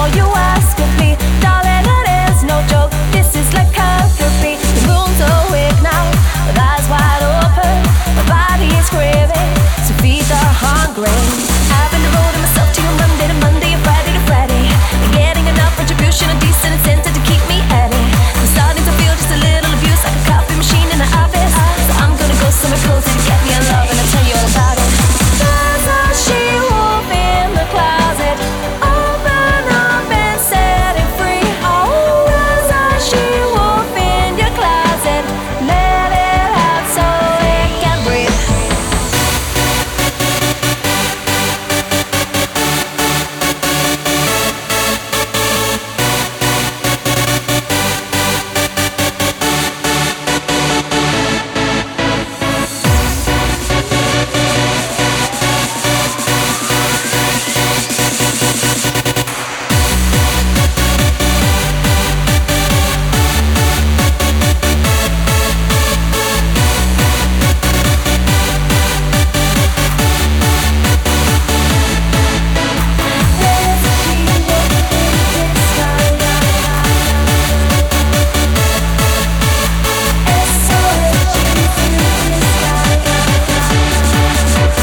all you ask of me, darling, it is no joke. This is like curry. The moon's awake now, with eyes wide open. My body is craving, so feed the hungry. I've been devoting myself to you Monday to Monday and Friday to Friday. And getting enough retribution, a decent incentive to keep me at it. I'm starting to feel just a little abuse, like a coffee machine in the office. So I'm gonna go somewhere cozy to get me in love, and I'll tell you all about it. There's a she-wolf in the closet. Open up and set it free. Oh, there's a she-wolf in your closet. Let it out so it can breathe.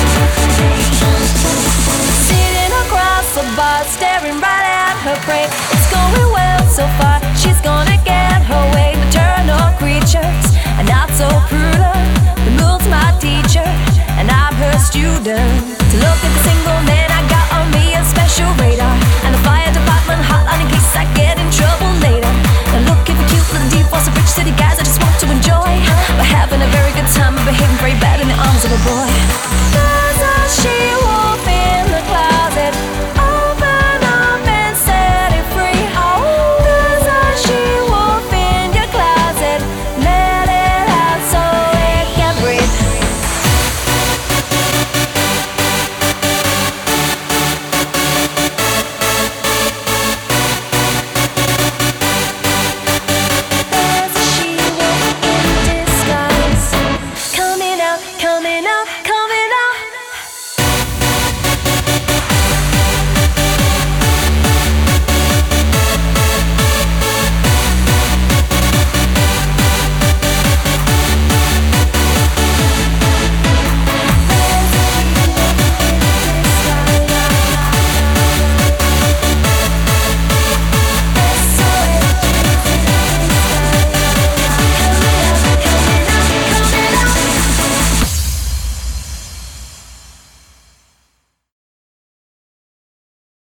Sitting across the bar, staring right at her prey.